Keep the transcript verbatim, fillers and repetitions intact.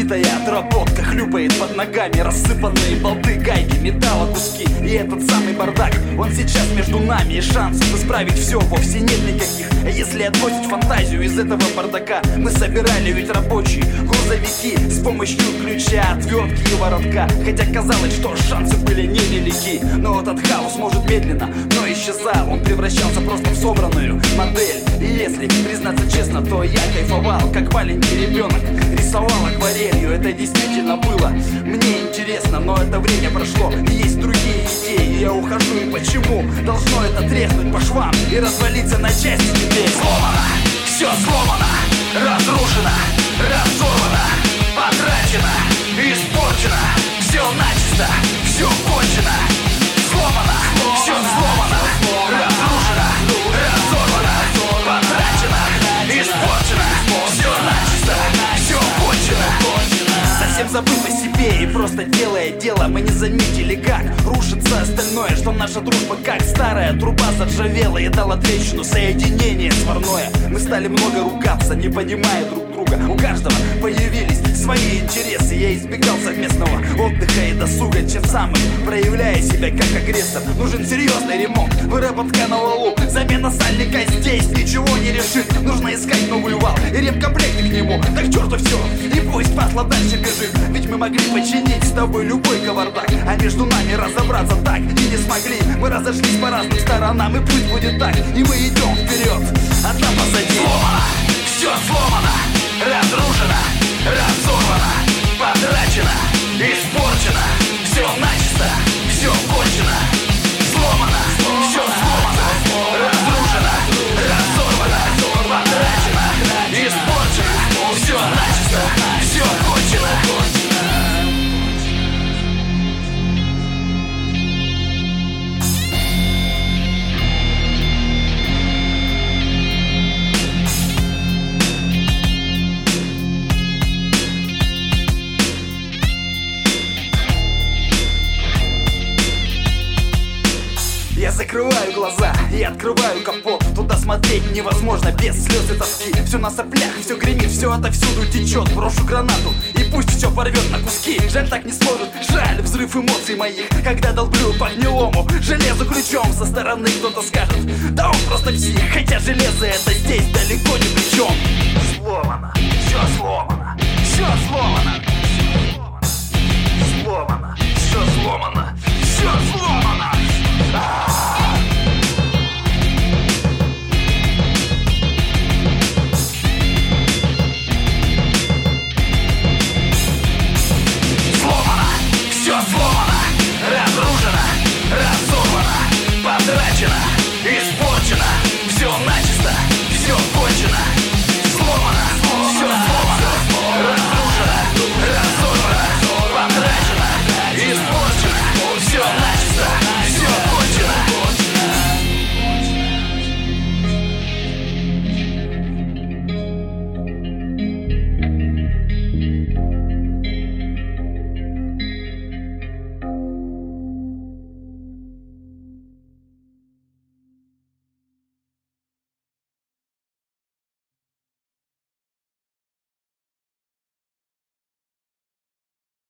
Разбитая отработка хлюпает под ногами, рассыпанные болты, гайки, металла, куски. И этот самый бардак, он сейчас между нами. И шансов исправить все вовсе нет никаких. А если отбросить фантазию из этого бардака, мы собирали ведь рабочие грузовики с помощью ключа, отвертки и воротка. Хотя казалось, что шансы были невелики. Но этот хаос может медленно, но исчезал. Он превращался просто в собранную модель. И если признаться честно, то я кайфовал, как маленький ребенок. Рисовал акварелью, это действительно было мне интересно. Но это время прошло, и есть другие идеи. Я ухожу, и почему должно это треснуть по швам и развалиться на части теперь? Сломано, все сломано, разрушено, разорвано, потрачено, испорчено, все начисто, все кончено. Сломано, все сломано, разрушено, разорвано, потрачено, испорчено, все начисто, все кончено. Совсем забыв о себе и просто делая дело, мы не заметили, как рушится остальное, что наша дружба как старая труба заржавела и дала трещину, соединение сварное. Мы стали много ругаться, не понимая друг друга. У каждого появились свои интересы. Я избегал совместного отдыха и досуга, тем самым проявляя себя как агрессор. Нужен серьезный ремонт, выработка на валу, замена сальника здесь ничего не решит. Нужно искать новый вал и ремкомплекты к нему. Так к черту все, и пусть патло дальше бежит. Ведь мы могли починить с тобой любой кавардак, а между нами разобраться так и не смогли. Мы разошлись по разным сторонам, и пусть будет так, и мы идем вперед, а там позади. Сломано, все сломано, разрушено, разорвано, потрачено, испорчено, все начисто, все кончено. Сломано, все сломано, разрушено, разорвано, потрачено, испорчено, все начисто, все кончено. Я закрываю глаза и открываю капот. Туда смотреть невозможно без слез и тоски. Все на соплях, все гремит, все отовсюду течет. Брошу гранату и пусть все порвет на куски. Жаль, так не сможет, жаль, взрыв эмоций моих, когда долблю по гнилому железу ключом. Со стороны кто-то скажет, да он просто псих, хотя железо это здесь далеко ни при чем. Сломано, все сломано, все сломано, сломано, все сломано, все сломано. Сломано, все сломано, разрушено, разорвано, потрачено, испорчено.